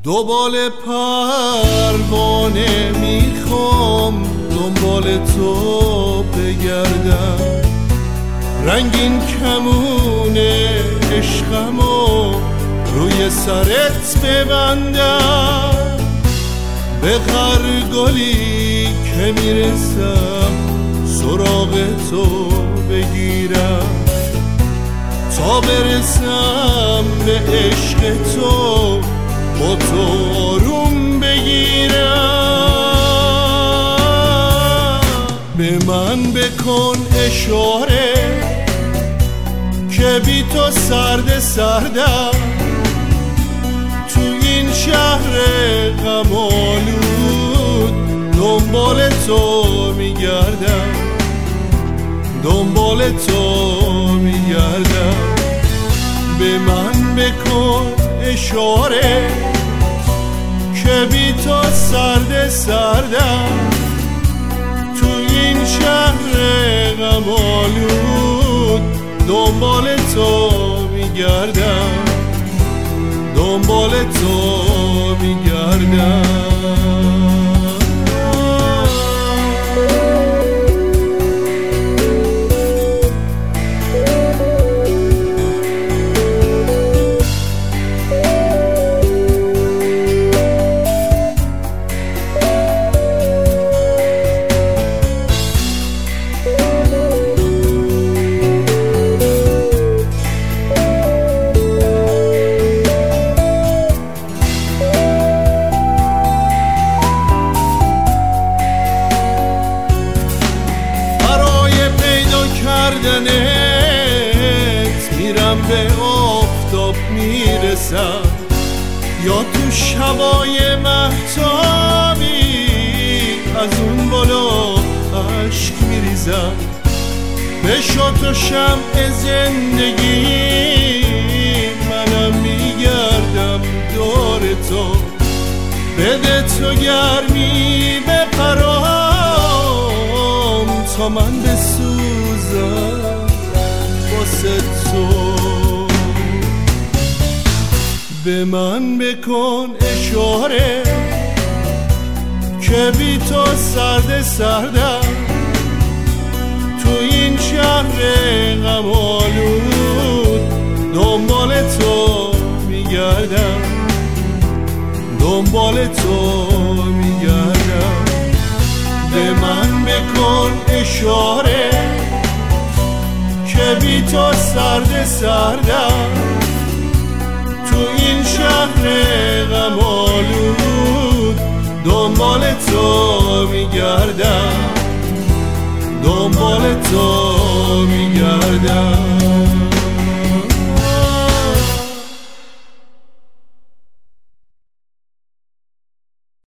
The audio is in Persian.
دنبال پروانه میخوام دنبال تو بگردم، رنگین کمون عشقمو روی سرت ببندم، به غرگلی که میرسم سراغ تو بگیرم، تا برسم به عشق تو با تو آروم بگیرم. به من بکن اشاره که بی تو سرد سردم، تو این شهر غم آلود دنبال تو میگردم، دنبال تو میگردم. به من بکن اشاره که بی تو سرد سردم، تو این شهر غم آلود دنبال تو میگردم، دنبال تو میگردم. میرم به آفتاب میرسم، یا تو شبای مهتابی از اون بالا عشق میریزم. بشو تو شمع زندگی، منم میگردم دور تو، بده تو گرمی به پرام تا من بسوزم واسه تو. به من بکن اشاره که بی تو سرد سردم، تو این شهر غم آلود دنبال تو میگردم، دنبال تو میگردم. به من بکن اشاره که بی تو سرد سردم، تو این شهر غم آلود دنبال تو میگردم، دنبال تو